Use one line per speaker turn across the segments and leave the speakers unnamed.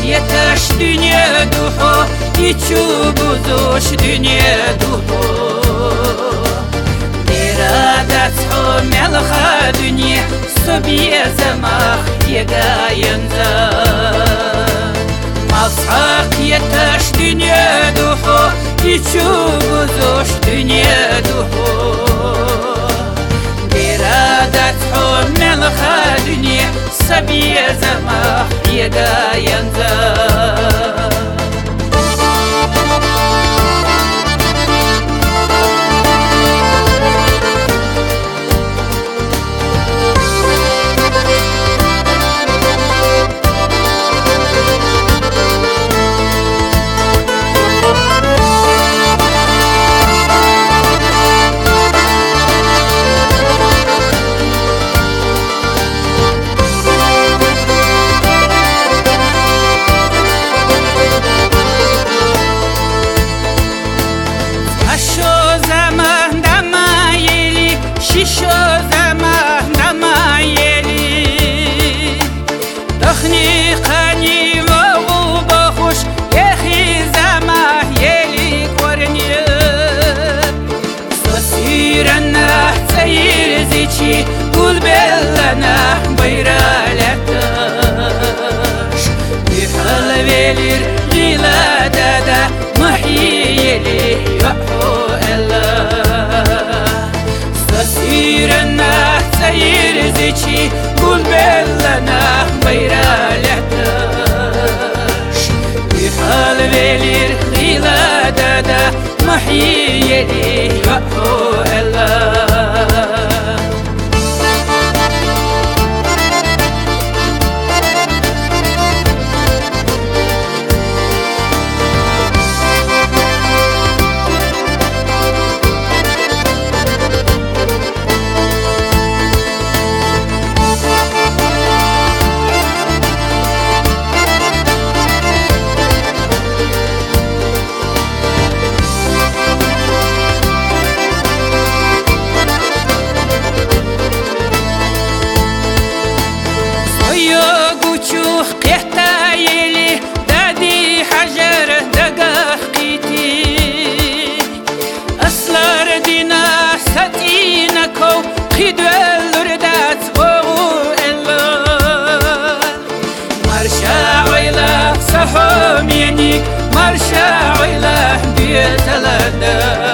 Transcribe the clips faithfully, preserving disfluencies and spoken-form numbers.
yetaş dünya duhu içu buzuş dünya duhu iradat hu melha dünya sobiye zamah yegayenza mazhak yetaş dünya duhu içu buzuş dünya duhu iradat hu melha dünya sobiye zamah yegayenza قول بلنا بيرالتاش بحال بيلير غيلا دادا محيلي يحو إلا سسيرنا سير زيشي قول بلنا بيرالتاش بحال بيلير غيلا دادا محيلي يحو إلا مرشا عيله بيتلدا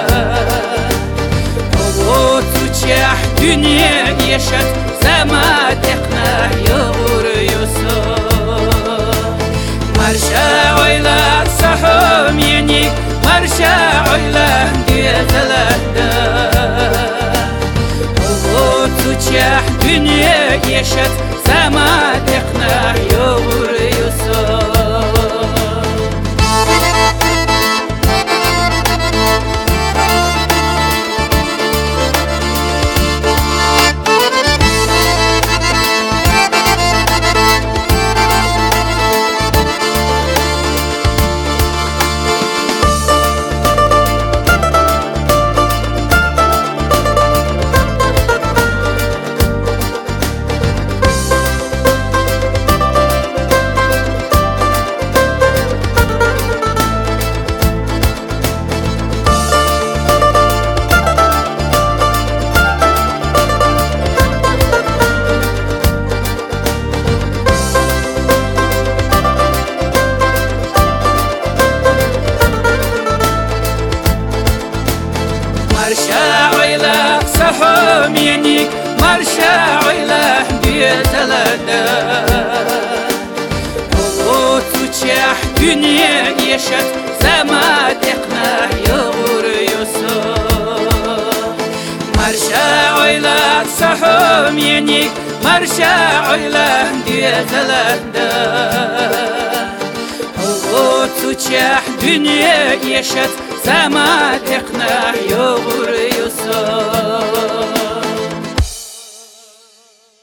وتوتشح دنيا يشت زما تقنا يغور يوسف مرشا عيله صحوم ينيك مرشا عيله بيتلدا وتوتشح دنيا يشت زما تقنا يغور يوسف صحوم ينيك مرشا عيله بيتلدا وتوتشح دنيا يشت زما تقنا يغور يوسف مرشا عيله صحوم ينيك مرشا عيله بيتلدا وتوتشح دنيا يشت زما تقنا يغور يوسف